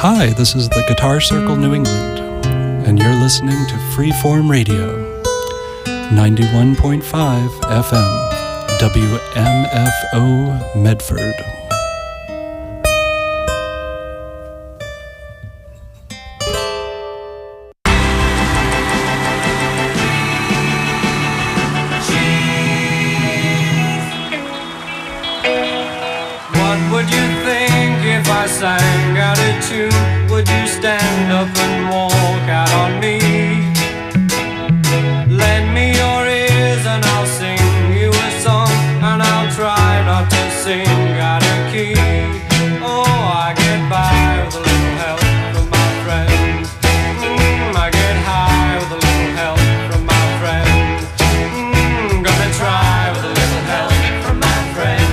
Hi, this is the Guitar Circle New England, and you're listening to Freeform Radio, 91.5 FM, WMFO Medford. Sang out a tune, would you stand up and walk out on me? Lend me your ears and I'll sing you a song, and I'll try not to sing out of key. Oh, I get by with a little help from my friends. I get high with a little help from my friends. Gonna try with a little help from my friends.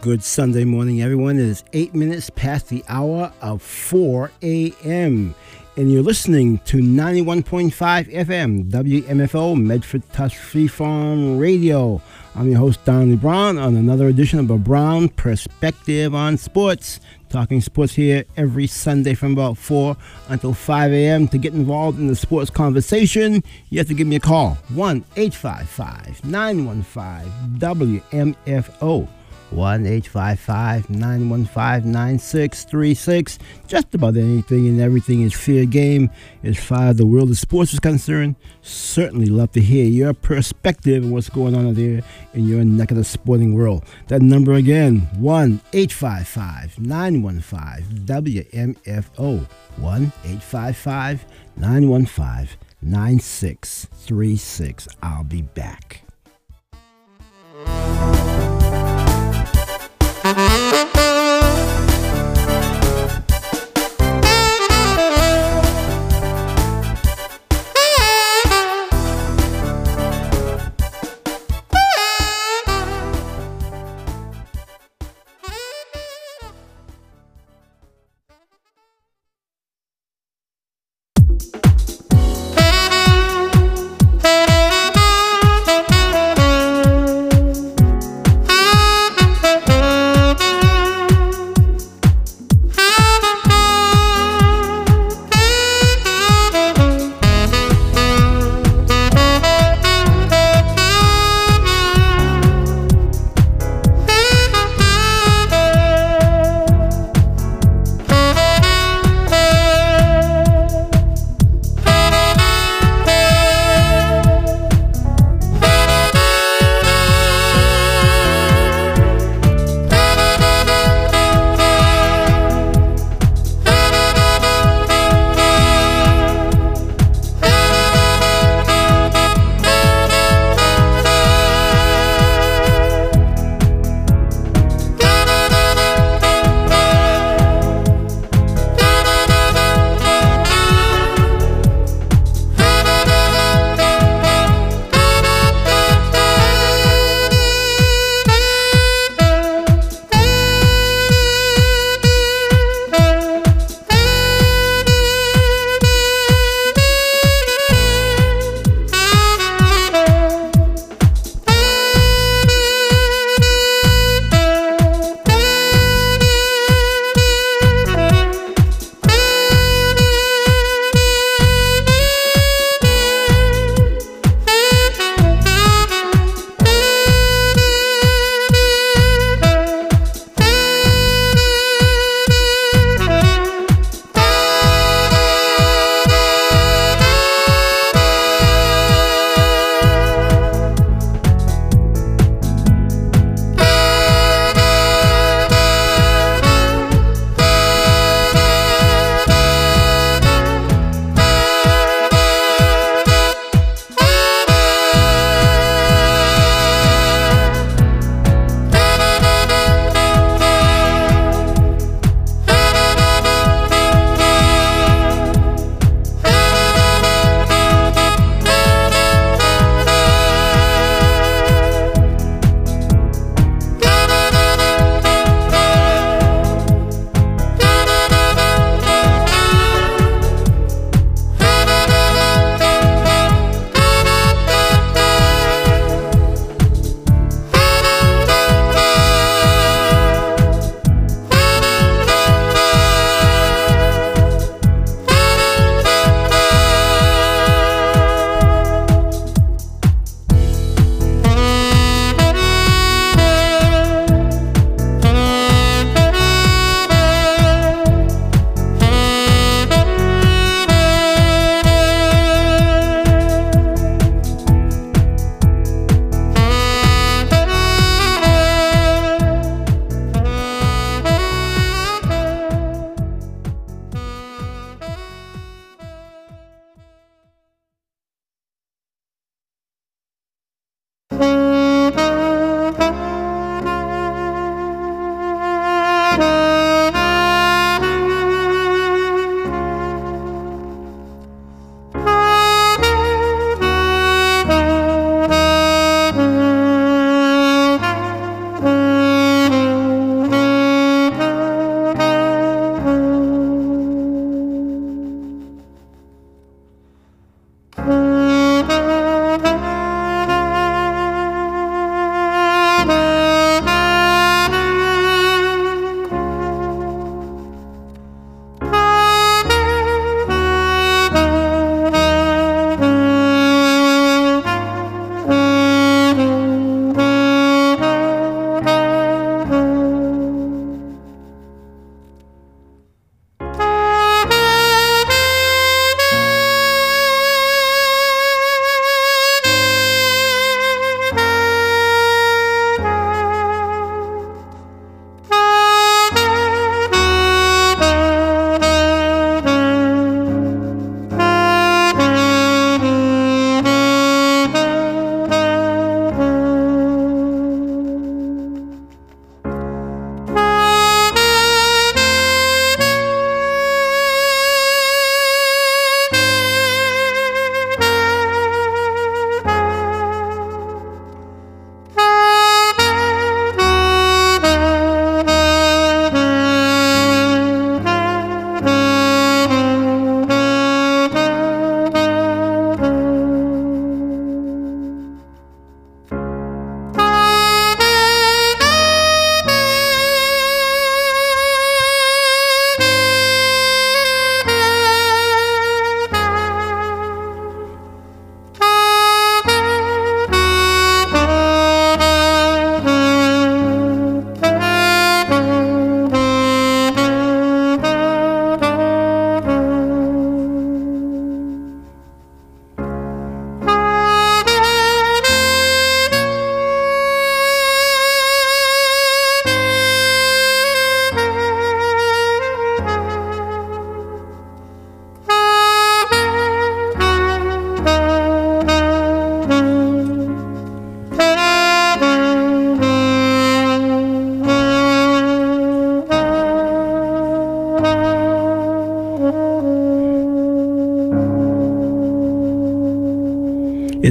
Good Sunday morning, everyone. It is 8 minutes past the hour of 4 a.m. And you're listening to 91.5 FM, WMFO, Medford Touch Free Farm Radio. I'm your host, Donnie Brown, on another edition of a Brown Perspective on Sports. Talking sports here every Sunday from about 4 until 5 a.m. To get involved in the sports conversation, you have to give me a call. 1-855-915-WMFO. 1-855-915-9636. Just about anything and everything is fair game as far as the world of sports is concerned. Certainly love to hear your perspective on what's going on out there in your neck of the sporting world. That number again, 1-855-915-WMFO. 1-855-915-9636. I'll be back.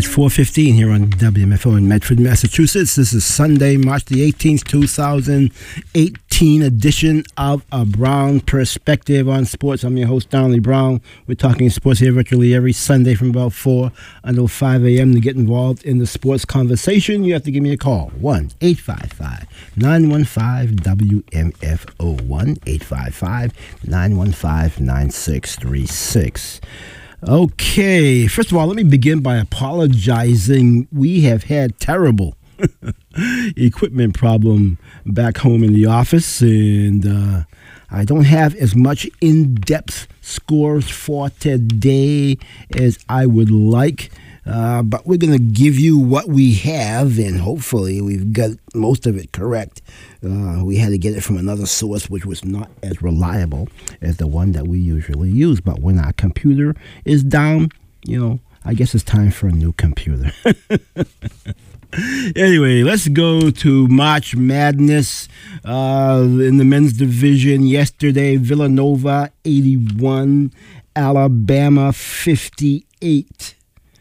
It's 4:15 here on WMFO in Medford, Massachusetts. This is Sunday, March the 18th, 2018 edition of A Brown Perspective on Sports. I'm your host, Donnelly Brown. We're talking sports here virtually every Sunday from about 4 until 5 a.m. To get involved in the sports conversation, you have to give me a call. 1-855-915-WMFO. 1-855-915-9636. Okay, first of all, let me begin by apologizing. We have had terrible equipment problem back home in the office, and I don't have as much in-depth scores for today as I would like. But we're going to give you what we have, and hopefully we've got most of it correct. We had to get it from another source, which was not as reliable as the one that we usually use. But when our computer is down, I guess it's time for a new computer. Anyway, let's go to March Madness in the men's division. Yesterday, Villanova 81, Alabama 58.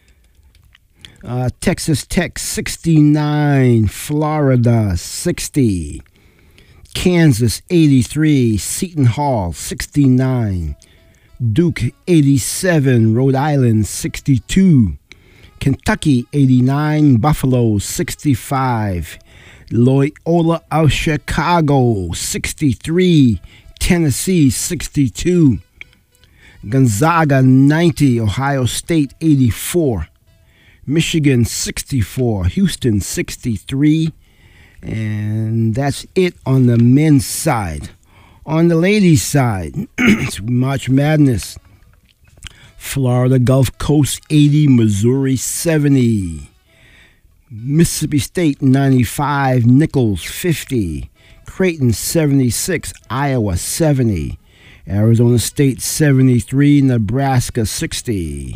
Texas Tech 69, Florida 60, Kansas 83, Seton Hall 69, Duke 87, Rhode Island 62, Kentucky 89, Buffalo 65, Loyola of Chicago 63, Tennessee 62, Gonzaga 90, Ohio State 84, Michigan 64, Houston 63, and that's it on the men's side. On the ladies' side, it's March Madness. Florida Gulf Coast 80, Missouri 70, Mississippi State 95, Nichols 50, Creighton 76, Iowa 70, Arizona State 73, Nebraska 60.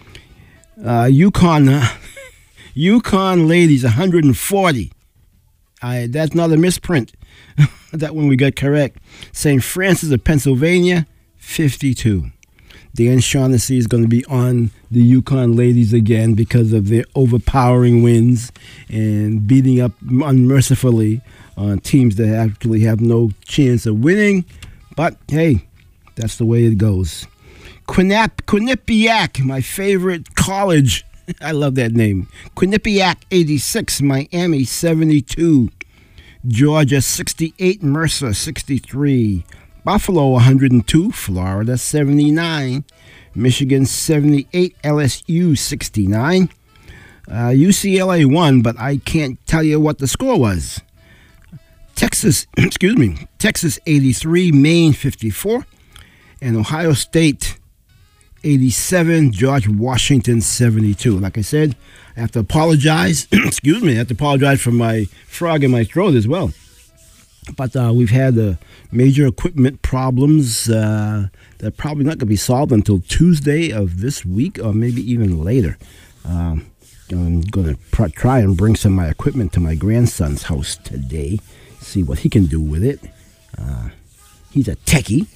Yukon ladies 140. That's not a misprint. That one we got correct. St. Francis of Pennsylvania 52. Dan Shaughnessy is going to be on the Yukon ladies again because of their overpowering wins and beating up unmercifully on teams that actually have no chance of winning. But hey, that's the way it goes. Quinnipiac, my favorite college. I love that name. Quinnipiac 86, Miami 72, Georgia 68, Mercer 63, Buffalo 102, Florida 79, Michigan 78, LSU 69. UCLA won, but I can't tell you what the score was. Texas 83, Maine 54, and Ohio State 87, George Washington 72. Like I said, I have to apologize. I have to apologize for my frog in my throat as well. But we've had major equipment problems that are probably not going to be solved until Tuesday of this week or maybe even later. I'm going to try and bring some of my equipment to my grandson's house today, see what he can do with it. He's a techie.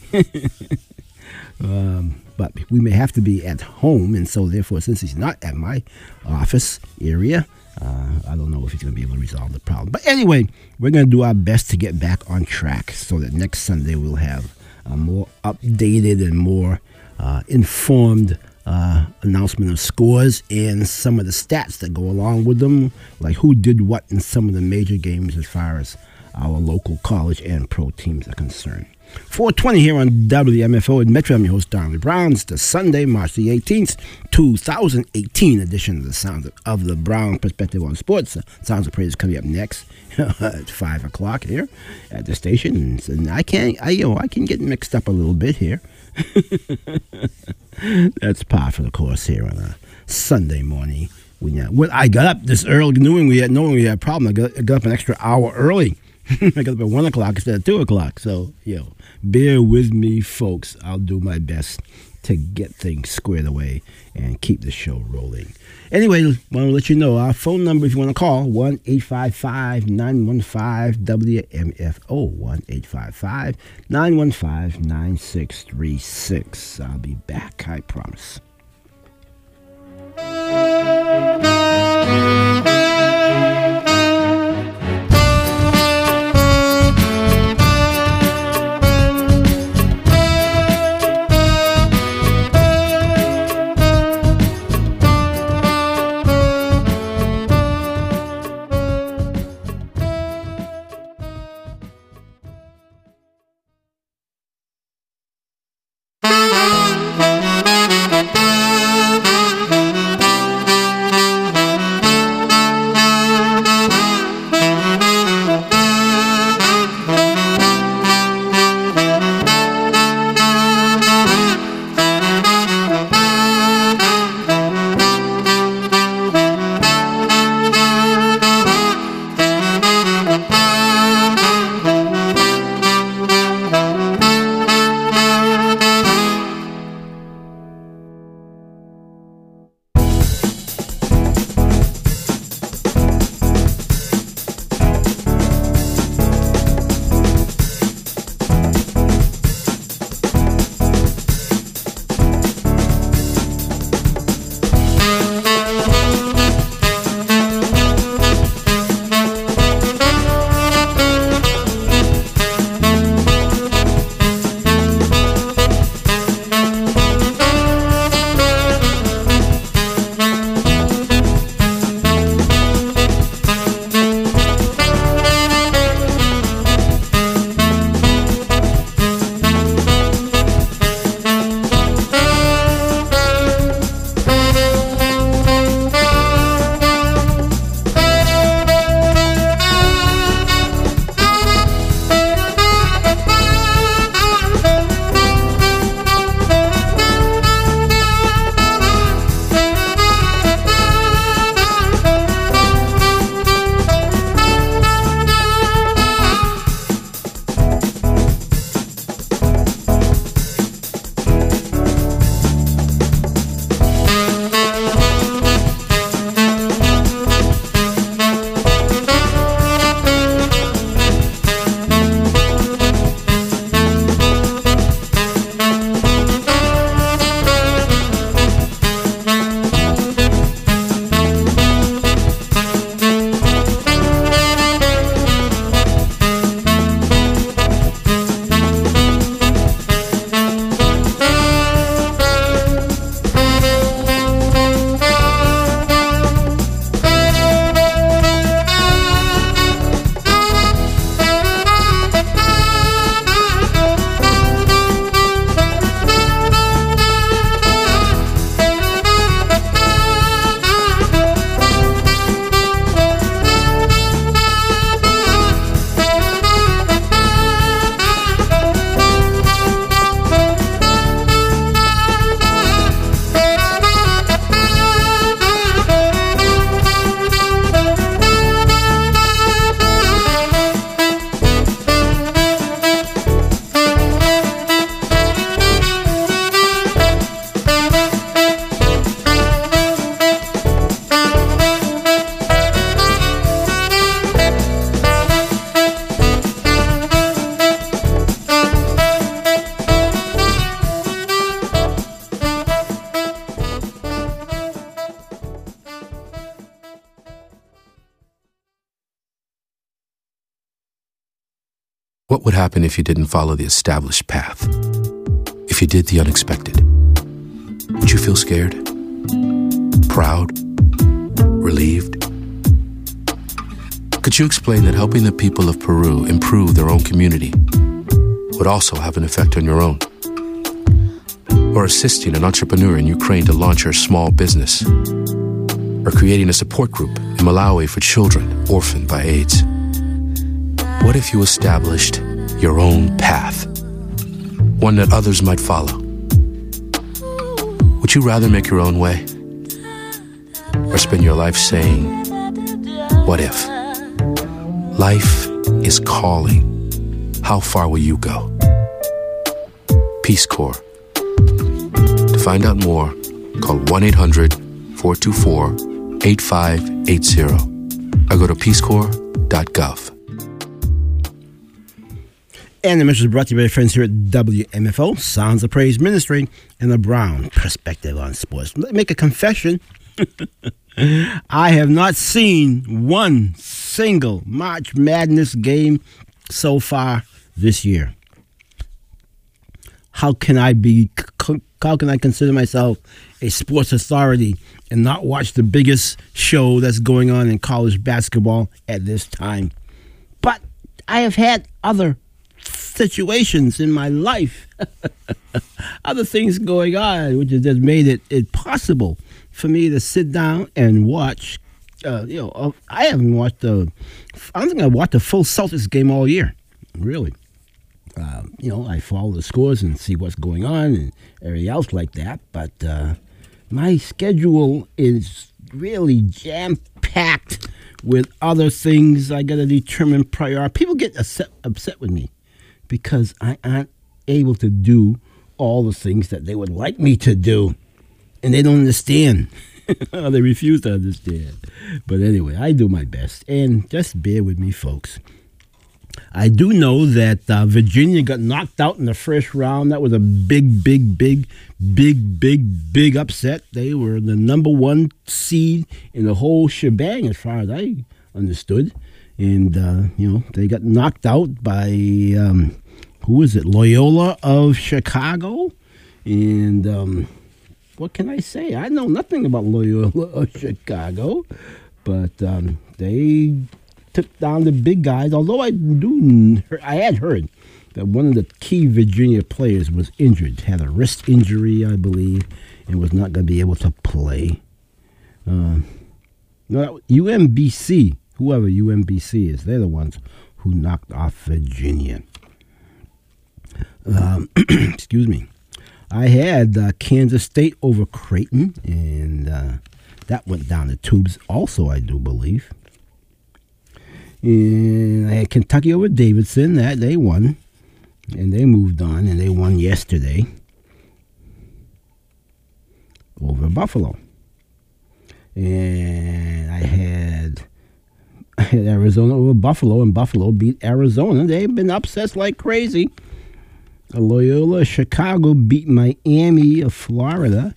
But we may have to be at home, and so therefore, since he's not at my office area, I don't know if he's going to be able to resolve the problem. But anyway, we're going to do our best to get back on track so that next Sunday we'll have a more updated and more informed announcement of scores and some of the stats that go along with them, like who did what in some of the major games as far as our local college and pro teams are concerned. 4:20 here on WMFO in Metro. I'm your host, Donnelly Brown. It's the Sunday, March the 18th, 2018 edition of the Sounds of the Brown Perspective on Sports. Sounds of Praise is coming up next at 5 o'clock here at the station. And I can get mixed up a little bit here. That's par for the course here on a Sunday morning. When I got up this early, knowing we had a problem, I got up an extra hour early. I got up at 1 o'clock instead of 2 o'clock. So, bear with me, folks. I'll do my best to get things squared away and keep the show rolling. Anyway, I want to let you know our phone number if you want to call, 1-855-915-WMFO, 1-855-915-9636. I'll be back, I promise. What would happen if you didn't follow the established path? If you did the unexpected? Would you feel scared? Proud? Relieved? Could you explain that helping the people of Peru improve their own community would also have an effect on your own? Or assisting an entrepreneur in Ukraine to launch her small business? Or creating a support group in Malawi for children orphaned by AIDS? What if you established your own path? One that others might follow? Would you rather make your own way? Or spend your life saying, what if? Life is calling. How far will you go? Peace Corps. To find out more, call 1-800-424-8580 or go to peacecorps.gov. And the message is brought to you by friends here at WMFO, Sounds of Praise Ministry, and the Brown Perspective on Sports. Let me make a confession. I have not seen one single March Madness game so far this year. How can I consider myself a sports authority and not watch the biggest show that's going on in college basketball at this time? But I have had other situations in my life, other things going on, which has just made it possible for me to sit down and watch. I haven't watched I don't think I watched a full Celtics game all year, really. I follow the scores and see what's going on and everything else like that. But my schedule is really jam-packed with other things I got to determine priority. People get upset with me because I aren't able to do all the things that they would like me to do. And they don't understand. They refuse to understand. But anyway, I do my best. And just bear with me, folks. I do know that Virginia got knocked out in the first round. That was a big upset. They were the number one seed in the whole shebang, as far as I understood. And, they got knocked out by, who is it, Loyola of Chicago. And what can I say? I know nothing about Loyola of Chicago. But they took down the big guys, although I had heard that one of the key Virginia players was injured, had a wrist injury, I believe, and was not going to be able to play. UMBC, whoever UMBC is, they're the ones who knocked off Virginia. Excuse me. I had Kansas State over Creighton, and that went down the tubes also, I do believe. And I had Kentucky over Davidson. That they won, and they moved on, and they won yesterday over Buffalo. And I had Arizona over Buffalo, and Buffalo beat Arizona. They've been upsets like crazy. Loyola Chicago beat Miami of Florida,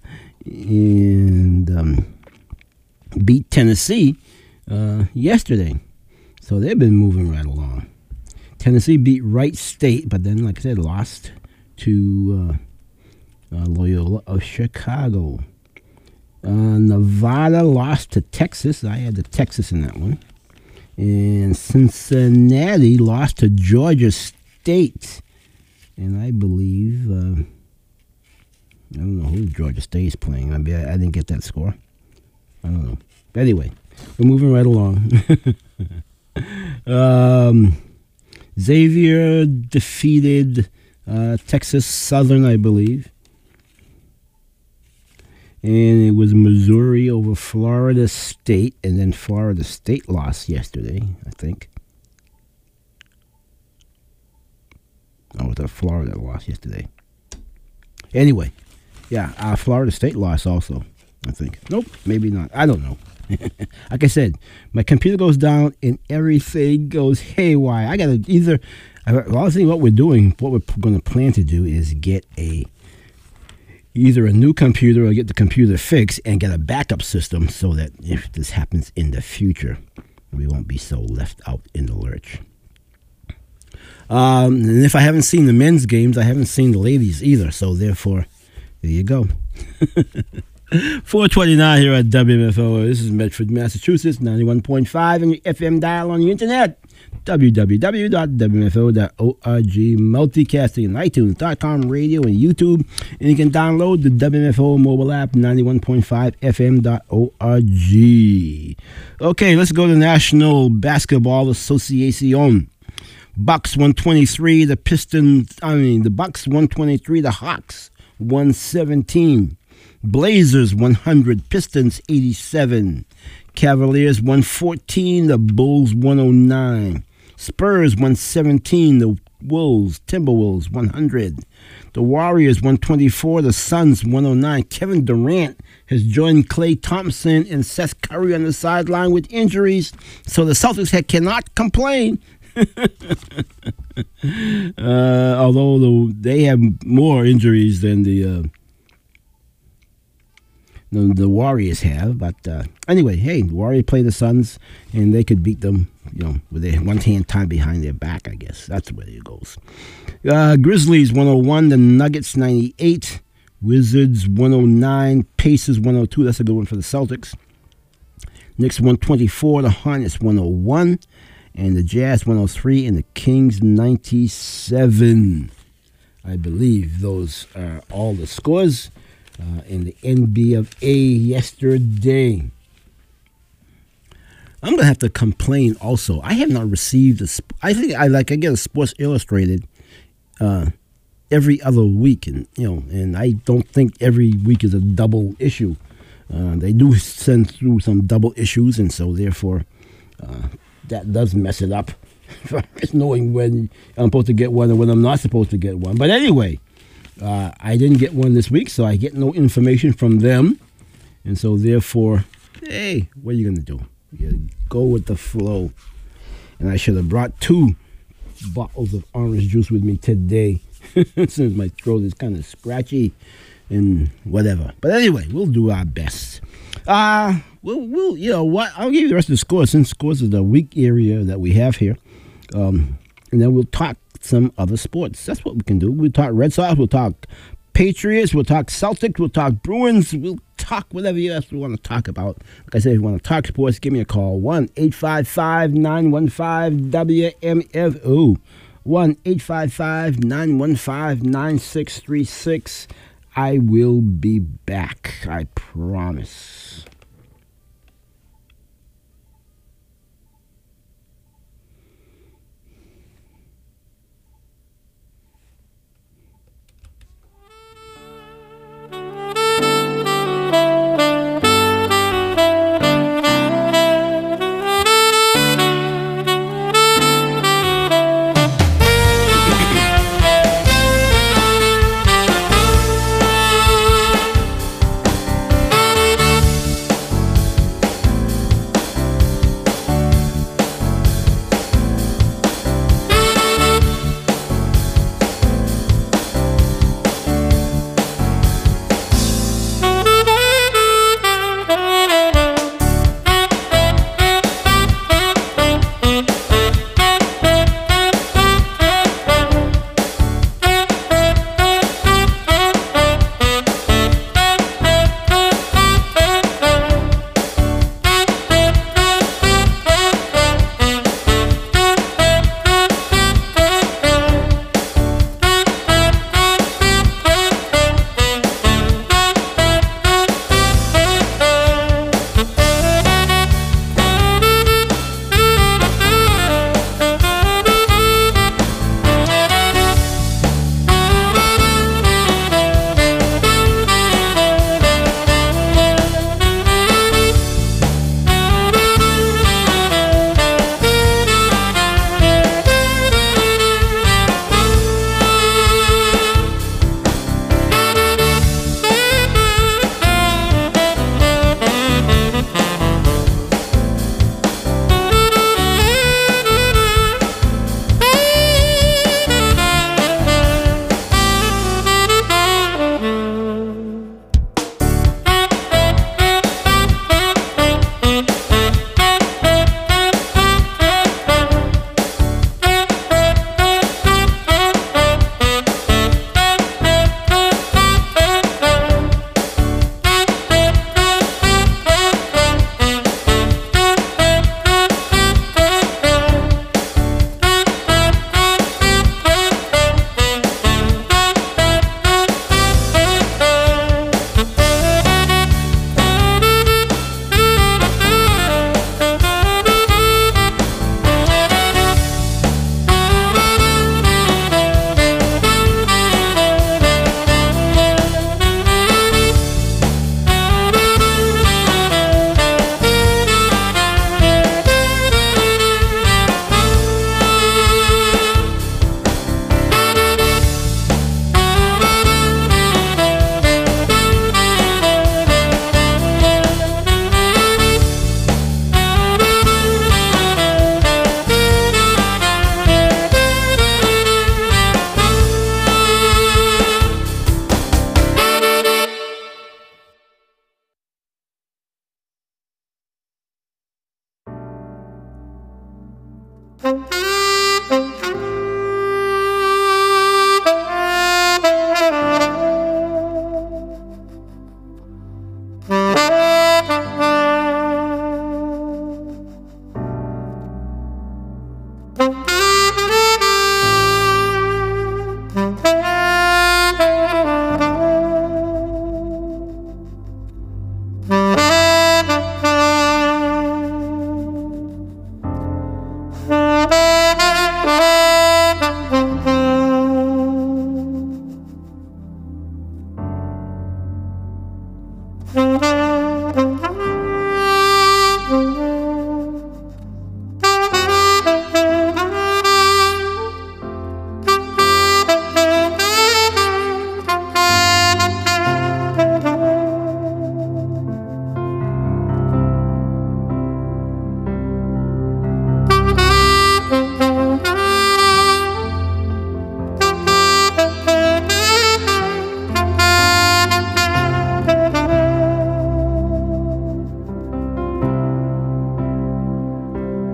and beat Tennessee yesterday. So they've been moving right along. Tennessee beat Wright State, but then, like I said, lost to Loyola of Chicago. Nevada lost to Texas. I had the Texas in that one. And Cincinnati lost to Georgia State. And I believe, I don't know who Georgia State is playing. I didn't get that score. I don't know. But anyway, we're moving right along. Xavier defeated Texas Southern, I believe. And it was Missouri over Florida State, and then Florida State lost yesterday, I think. Oh, it was Florida lost yesterday. Anyway, yeah, Florida State lost also, I think. Nope, maybe not. I don't know. Like I said, my computer goes down and everything goes haywire. I got to honestly, what we're going to plan to do is get either a new computer or get the computer fixed and get a backup system so that if this happens in the future, we won't be so left out in the lurch. And if I haven't seen the men's games, I haven't seen the ladies either. So therefore, there you go. 429 here at WMFO. This is Medford, Massachusetts, 91.5 and your FM dial on the internet. www.wmfo.org, multicasting on iTunes.com, radio, and YouTube. And you can download the WMFO mobile app, 91.5 FM.org. Okay, let's go to National Basketball Association. Bucks 123, the Bucks 123, the Hawks 117. Blazers 100, Pistons 87. Cavaliers 114, the Bulls 109. Spurs 117, the Timberwolves 100. The Warriors 124, the Suns 109. Kevin Durant has joined Klay Thompson and Seth Curry on the sideline with injuries, so the Celtics cannot complain. Although they have more injuries than the the Warriors have. But anyway, hey, the Warriors play the Suns, and they could beat them, with their one hand tied behind their back, I guess. That's the way it goes. Grizzlies 101, the Nuggets 98, Wizards 109, Pacers 102. That's a good one for the Celtics. Knicks 124, the Hornets 101, and the Jazz 103, and the Kings 97. I believe those are all the scores in the NBA yesterday. I'm going to have to complain also. I have not received I think I get a Sports Illustrated every other week, and I don't think every week is a double issue. They do send through some double issues, and so therefore that does mess it up. It's knowing when I'm supposed to get one and when I'm not supposed to get one. But anyway, I didn't get one this week, so I get no information from them. And so therefore, hey, what are you going to do? You go with the flow. And I should have brought 2 bottles of orange juice with me today, since my throat is kind of scratchy and whatever. But anyway, we'll do our best. We'll I'll give you the rest of the scores, since scores is the weak area that we have here. And then we'll talk some other sports. That's what we can do. We'll talk Red Sox, we'll talk Patriots, we'll talk Celtics, we'll talk Bruins, we'll talk whatever else we want to talk about. Like I said, if you want to talk sports, give me a call. 1-855-915-WMFO. 1-855-915-9636. I will be back. I promise.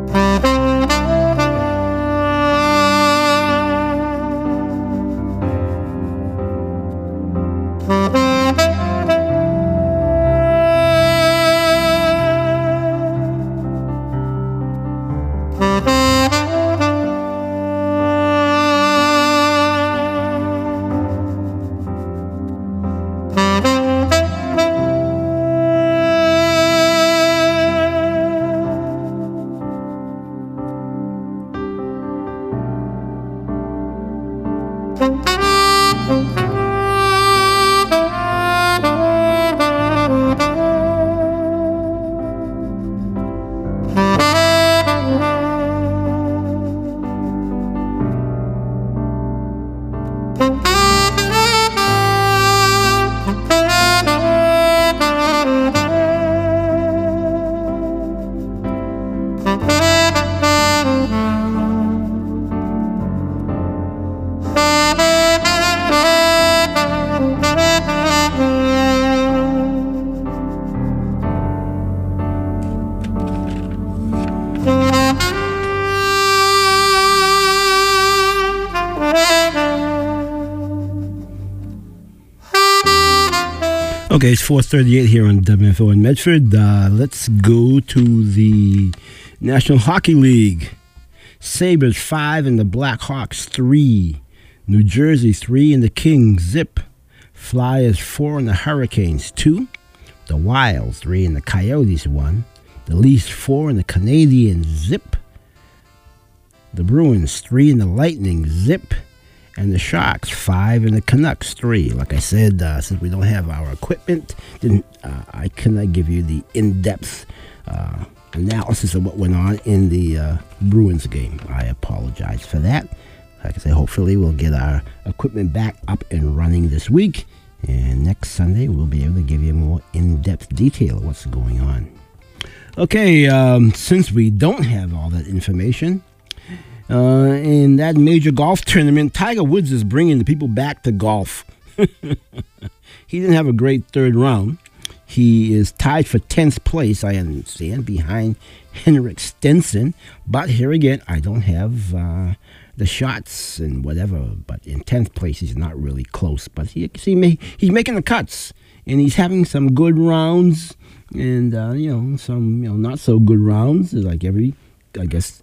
Okay, it's 4:38 here on WFO in Medford. Let's go to the National Hockey League. Sabres 5 and the Blackhawks 3. New Jersey 3 and the Kings zip. Flyers 4 and the Hurricanes 2. The Wild 3 and the Coyotes 1. The Leafs 4 and the Canadiens zip. The Bruins 3 and the Lightning zip. And the Sharks 5 and the Canucks 3. Like I said, since we don't have our equipment, I cannot give you the in-depth analysis of what went on in the Bruins game. I apologize for that. Like I said, hopefully we'll get our equipment back up and running this week. And next Sunday we'll be able to give you more in-depth detail of what's going on. Okay, since we don't have all that information, in that major golf tournament, Tiger Woods is bringing the people back to golf. He didn't have a great third round. He is tied for 10th place, I understand, behind Henrik Stenson. But here again, I don't have the shots and whatever. But in 10th place, he's not really close. But he's making the cuts. And he's having some good rounds and, some not so good rounds, like every, I guess,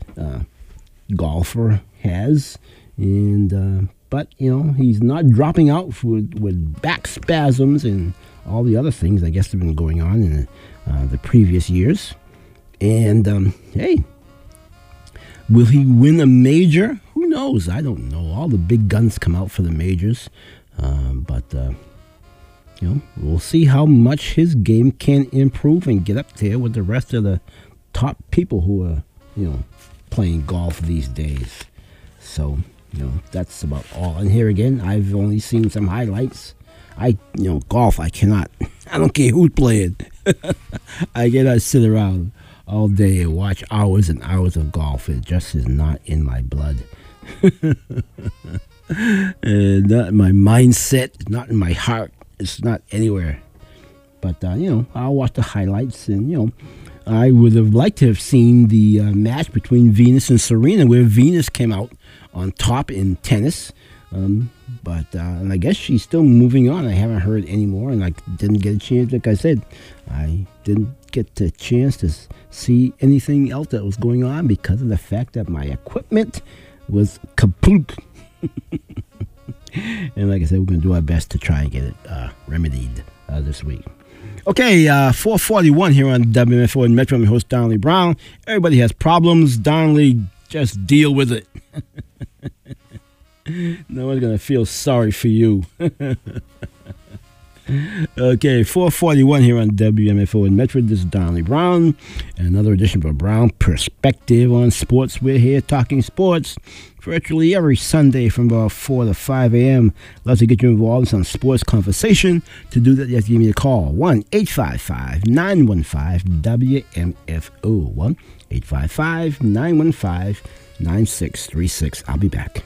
golfer has, and but he's not dropping out with back spasms and all the other things I guess have been going on in the previous years. And hey, will he win a major? Who knows? I don't know. All the big guns come out for the majors, but we'll see how much his game can improve and get up there with the rest of the top people who are playing golf these days. So, that's about all. And here again, I've only seen some highlights. Golf, I cannot. I don't care who's playing. I cannot sit around all day and watch hours and hours of golf. It just is not in my blood. And not in my mindset, not in my heart. It's not anywhere. But, I'll watch the highlights and, I would have liked to have seen the match between Venus and Serena, where Venus came out on top in tennis. But and I guess she's still moving on. I haven't heard any more, and I didn't get a chance. Like I said, I didn't get the chance to see anything else that was going on because of the fact that my equipment was kaput. And like I said, we're going to do our best to try and get it remedied this week. Okay, 4:41 here on WMFO in Metro. I'm your host, Donnelly Brown. Everybody has problems. Donnelly, just deal with it. No one's going to feel sorry for you. Okay, 4:41 here on WMFO in Medford. This is Donnelly Brown, and another edition of a Brown Perspective on Sports. We're here talking sports virtually every Sunday from about 4 to 5 a.m. Love to get you involved in some sports conversation. To do that, you have to give me a call, 1-855-915-WMFO, 1-855-915-9636. I'll be back.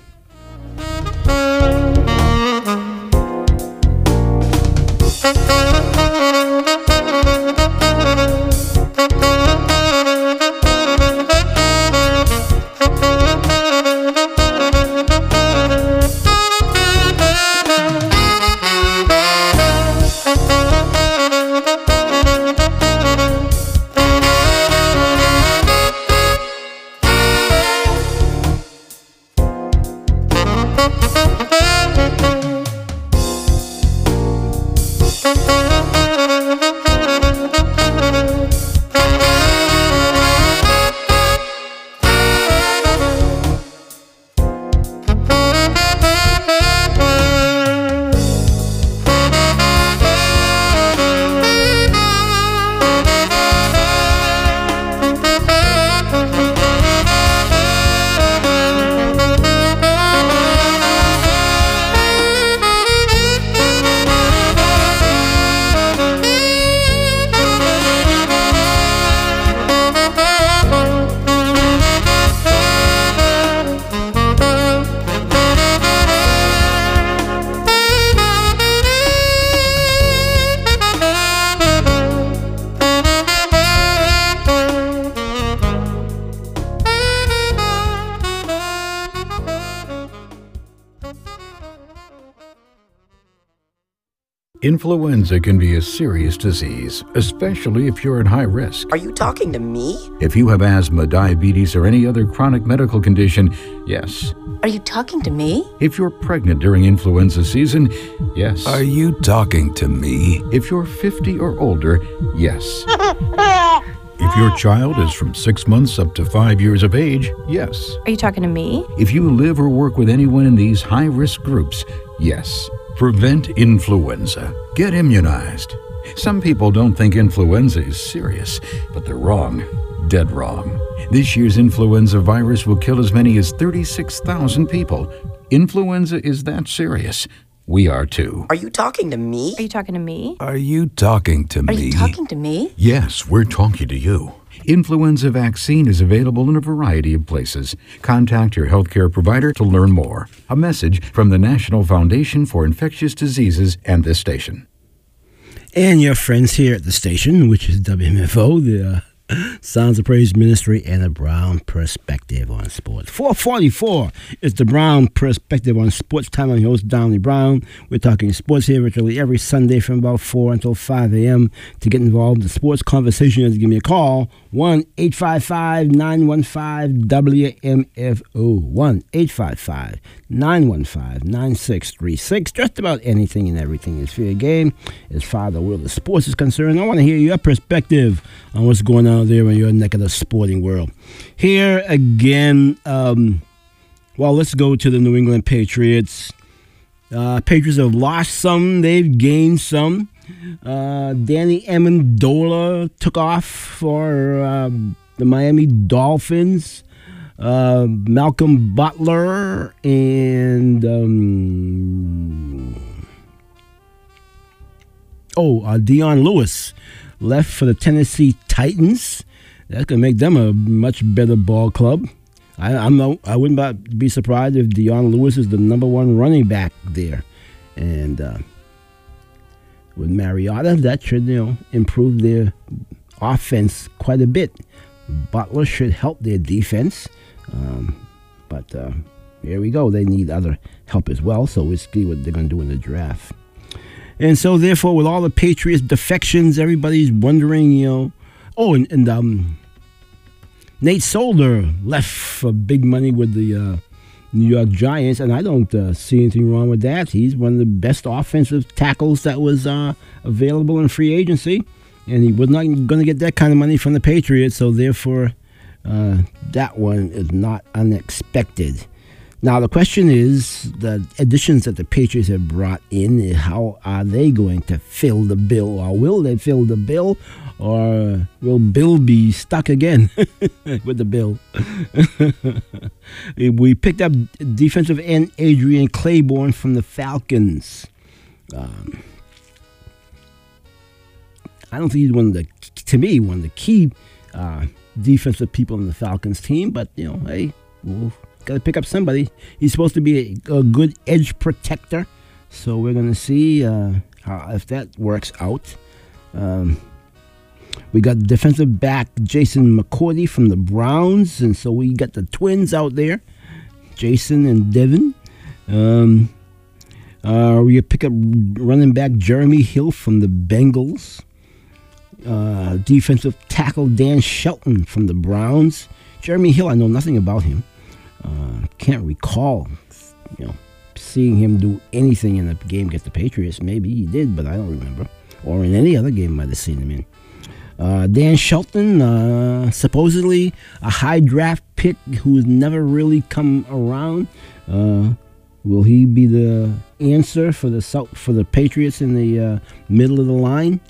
Influenza can be a serious disease, especially if you're at high risk. Are you talking to me? If you have asthma, diabetes, or any other chronic medical condition, yes. Are you talking to me? If you're pregnant during influenza season, yes. Are you talking to me? If you're 50 or older, yes. If your child is from 6 months up to 5 years of age, yes. Are you talking to me? If you live or work with anyone in these high-risk groups, yes. Prevent influenza. Get immunized. Some people don't think influenza is serious, but they're wrong. Dead wrong. This year's influenza virus will kill as many as 36,000 people. Influenza is that serious. We are too. Are you talking to me? Are you talking to me? Are you talking to me? Are you talking to me? Yes, we're talking to you. Influenza vaccine is available in a variety of places. Contact your healthcare provider to learn more. A message from the National Foundation for Infectious Diseases and this station. And your friends here at the station, which is WMFO, the Sounds of Praise Ministry, and the Brown Perspective on Sports. 444 is the Brown Perspective on Sports. Time. I'm your host, Donnie Brown. We're talking sports here virtually every Sunday from about 4 until 5 a.m. To get involved in the sports conversation, you have to give me a call, 1-855-915-WMFO, 1-855-915-9636. Just about anything and everything is fair game as far as the world of sports is concerned. I want to hear your perspective on what's going on there in your neck of the sporting world. Here again, well, let's go to the New England Patriots. Patriots have lost some, they've gained some. Danny Amendola took off for the Miami Dolphins. Malcolm Butler and Dion Lewis left for the Tennessee Titans. That's going to make them a much better ball club. I wouldn't be surprised if Dion Lewis is the number one running back there. And with Mariota, that should improve their offense quite a bit. Butler should help their defense. But here we go. They need other help as well. So we'll see what they're going to do in the draft. And so, therefore, with all the Patriots defections, everybody's wondering, Nate Solder left for big money with the New York Giants, and I don't see anything wrong with that. He's one of the best offensive tackles that was available in free agency, and he was not going to get that kind of money from the Patriots, so therefore, that one is not unexpected. Now, the question is, the additions that the Patriots have brought in, how are they going to fill the bill? Or will they fill the bill? Or will Bill be stuck again with the bill? We picked up defensive end Adrian Claiborne from the Falcons. I don't think he's one of the key defensive people in the Falcons team, but, hey, we'll got to pick up somebody. He's supposed to be a good edge protector, so we're going to see if that works out. We got defensive back Jason McCourty from the Browns, and so we got the twins out there, Jason and Devin. We pick up running back Jeremy Hill from the Bengals. Defensive tackle Dan Shelton from the Browns. Jeremy Hill, I know nothing about him. Can't recall, seeing him do anything in the game against the Patriots. Maybe he did, but I don't remember. Or in any other game I might have seen him in. Dan Shelton, supposedly a high draft pick who's never really come around. Will he be the answer for the Patriots in the middle of the line?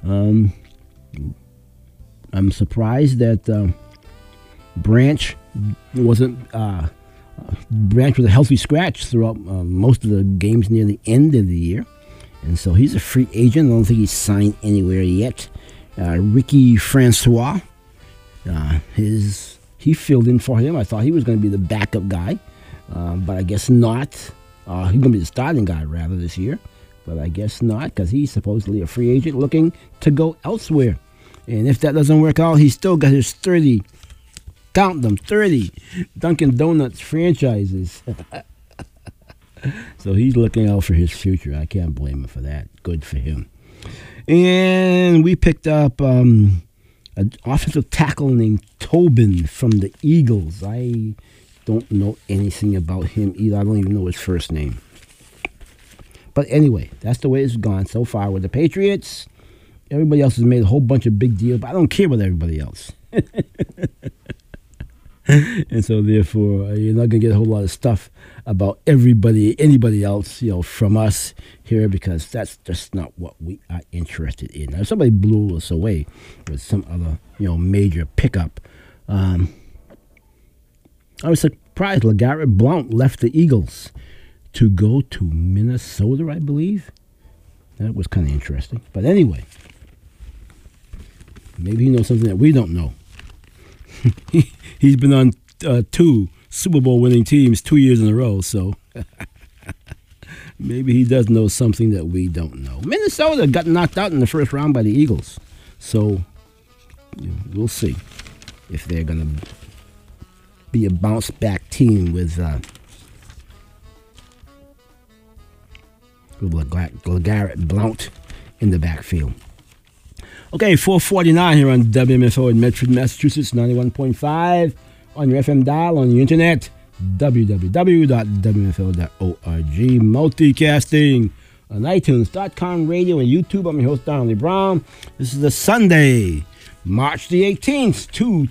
I'm surprised that Branch wasn't. Branch was a healthy scratch throughout most of the games near the end of the year, and so he's a free agent. I don't think he's signed anywhere yet. Ricky Francois, he filled in for him. I thought he was going to be the backup guy, but I guess not. He's going to be the starting guy rather this year, but I guess not, because he's supposedly a free agent looking to go elsewhere. And if that doesn't work out, he's still got his 30. Count them, 30 Dunkin' Donuts franchises. So he's looking out for his future. I can't blame him for that. Good for him. And we picked up an offensive tackle named Tobin from the Eagles. I don't know anything about him either. I don't even know his first name. But anyway, that's the way it's gone so far with the Patriots. Everybody else has made a whole bunch of big deals, but I don't care about everybody else. And so therefore, you're not going to get a whole lot of stuff about anybody else, from us here, because that's just not what we are interested in. Now, if somebody blew us away with some other, major pickup, I was surprised LeGarrette Blount left the Eagles to go to Minnesota, I believe. That was kind of interesting. But anyway, maybe he knows something that we don't know. He's been on 2 Super Bowl winning teams 2 years in a row, so maybe he does know something that we don't know. Minnesota got knocked out in the first round by the Eagles, so we'll see if they're going to be a bounce-back team with LeGarrette Blount in the backfield. Okay, 449 here on WMFO in Medford, Massachusetts, 91.5 on your FM dial, on the internet, www.wmfo.org, multicasting on iTunes.com, radio, and YouTube. I'm your host, Donald Lee Brown. This is the Sunday, March the 18th,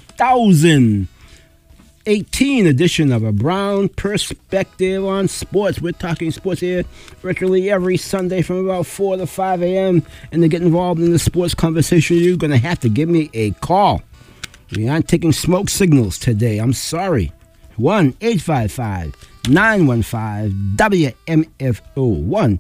2018 edition of A Brown Perspective on Sports. We're talking sports here virtually every Sunday from about 4 to 5 a.m. And to get involved in the sports conversation, you're going to have to give me a call. We aren't taking smoke signals today. I'm sorry. 1-855-915-WMFO.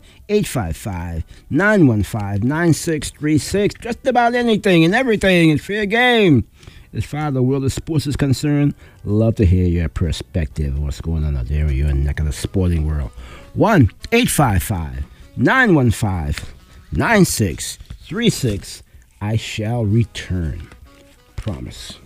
1-855-915-9636. Just about anything and everything is fair game. As far as the world of sports is concerned, love to hear your perspective of what's going on out there in your neck of the sporting world. 1-855-915-9636. I shall return. Promise.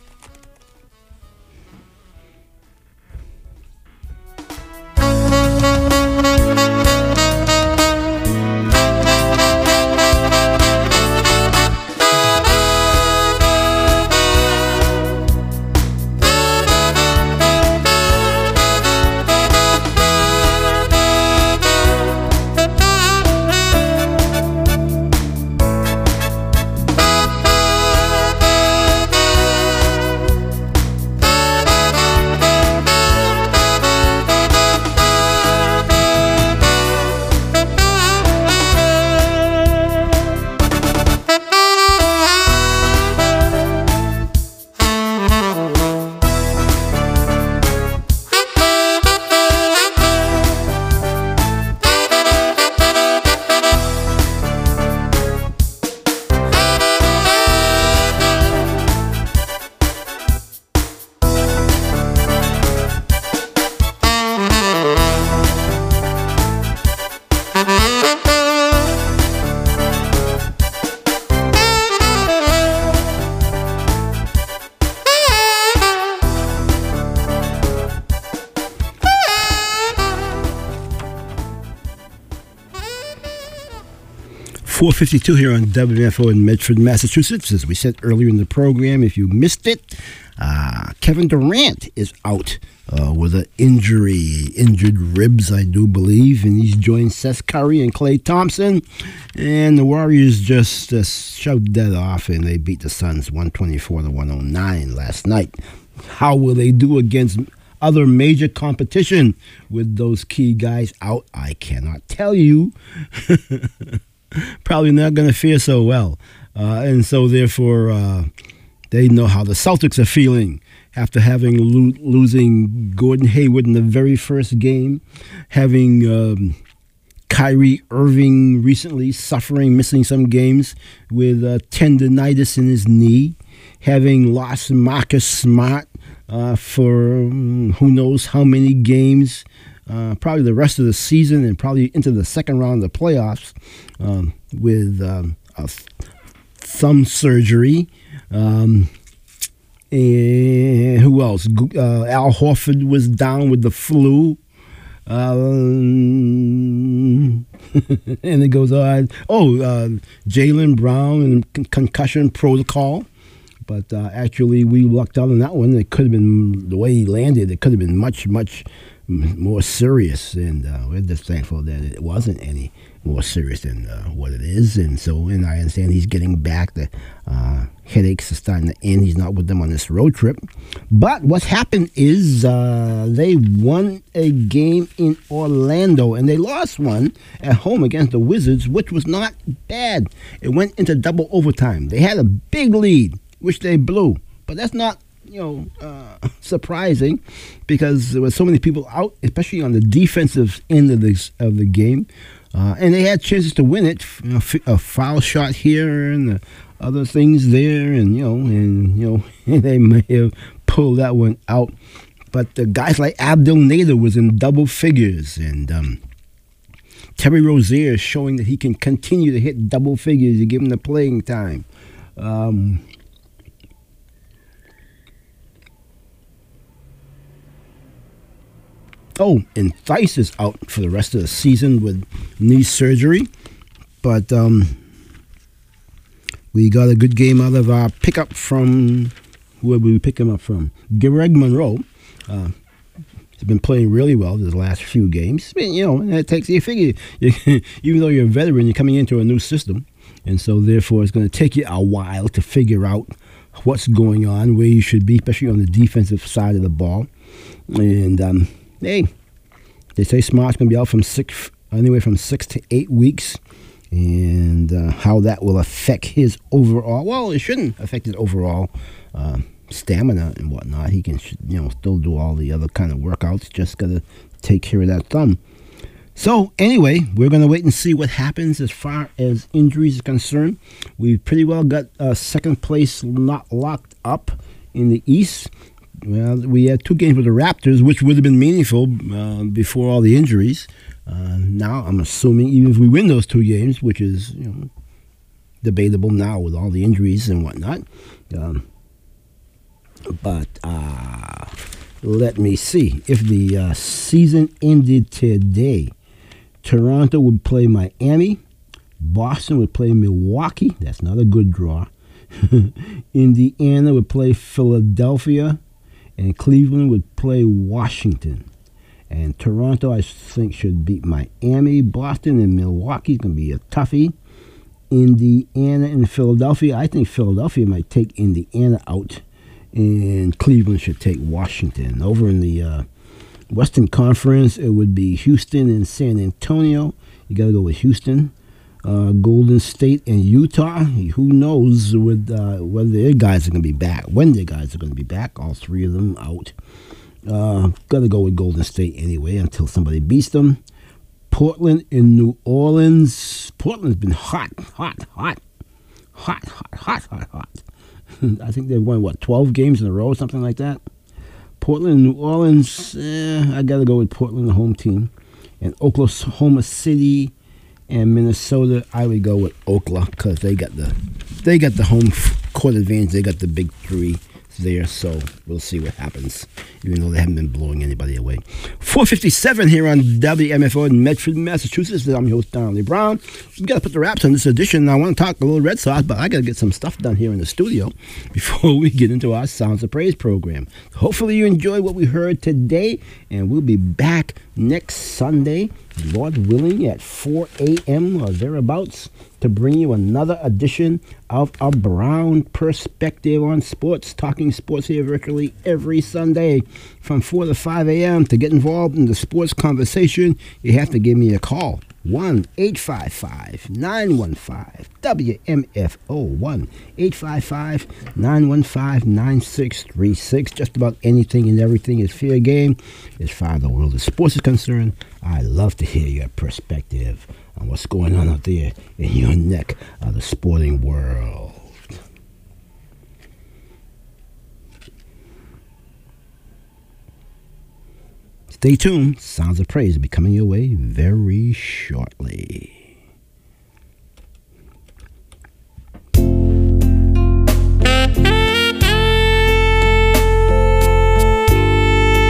.452 here on WFO in Medford, Massachusetts. As we said earlier in the program, if you missed it, Kevin Durant is out with an injured ribs, I do believe, and he's joined Seth Curry and Klay Thompson, and the Warriors just shoved that off, and they beat the Suns 124-109 last night. How will they do against other major competition with those key guys out? I cannot tell you. Probably not going to fare so well. And so, therefore, they know how the Celtics are feeling after having losing Gordon Hayward in the very first game, having Kyrie Irving recently missing some games with tendonitis in his knee, having lost Marcus Smart for who knows how many games, probably the rest of the season and probably into the second round of the playoffs with a thumb surgery. And who else? Al Horford was down with the flu. And it goes on. Jaylen Brown and concussion protocol. But actually, we lucked out on that one. It could have been, the way he landed, it could have been much, much more serious. And we're just thankful that it wasn't any more serious than what it is. And I understand he's getting back. The headaches are starting to end. He's not with them on this road trip. But what's happened is they won a game in Orlando, and they lost one at home against the Wizards, which was not bad. It went into double overtime. They had a big lead, which they blew. But that's not, surprising, because there were so many people out, especially on the defensive end of the game. And they had chances to win it. A foul shot here and the other things there, and they may have pulled that one out. But the guys like Abdel Nader was in double figures, and Terry Rozier is showing that he can continue to hit double figures. You give him the playing time. And Theis is out for the rest of the season with knee surgery. But we got a good game out of our pickup from, who did we pick him up from? Greg Monroe. He's been playing really well the last few games. It takes, you figure, even though you're a veteran, you're coming into a new system. And so, therefore, it's going to take you a while to figure out what's going on, where you should be, especially on the defensive side of the ball. And, hey, they say Smart's going to be out anywhere from 6 to 8 weeks, and how that will affect his overall. Well, it shouldn't affect his overall stamina and whatnot. He can, still do all the other kind of workouts. Just got to take care of that thumb. So anyway, we're going to wait and see what happens as far as injuries is concerned. We've pretty well got second place not locked up in the East. Well, we had 2 games with the Raptors, which would have been meaningful before all the injuries. Now, I'm assuming even if we win those 2 games, which is debatable now with all the injuries and whatnot. But let me see. If the season ended today, Toronto would play Miami. Boston would play Milwaukee. That's not a good draw. Indiana would play Philadelphia. And Cleveland would play Washington. And Toronto, I think, should beat Miami. Boston and Milwaukee is going to be a toughie. Indiana and Philadelphia. I think Philadelphia might take Indiana out. And Cleveland should take Washington. Over in the Western Conference, it would be Houston and San Antonio. You got to go with Houston. Golden State and Utah. Who knows whether their guys are going to be back, when their guys are going to be back. All 3 of them out. Got to go with Golden State anyway until somebody beats them. Portland and New Orleans. Portland's been hot. I think they've won, 12 games in a row, something like that. Portland and New Orleans, I got to go with Portland, the home team. And Oklahoma City and Minnesota, I would go with Oklahoma, because they got the home court advantage. They got the big 3 there, so we'll see what happens, even though they haven't been blowing anybody away. 4:57 here on WMFO in Medford, Massachusetts. I'm your host, Donald Lee Brown. We got to put the wraps on this edition. I want to talk a little Red Sox, but I got to get some stuff done here in the studio before we get into our Sounds of Praise program. Hopefully you enjoyed what we heard today, and we'll be back next Sunday, Lord willing, at 4 a.m. or thereabouts, to bring you another edition of A Brown Perspective on Sports, talking sports here virtually every Sunday from 4 to 5 a.m. To get involved in the sports conversation, you have to give me a call. 1-855-915-WMFO. 1-855-915-9636. Just about anything and everything is fair game as far as the world of sports is concerned. I love to hear your perspective on what's going on out there in your neck of the sporting world. Stay tuned. Sounds of Praise will be coming your way very shortly.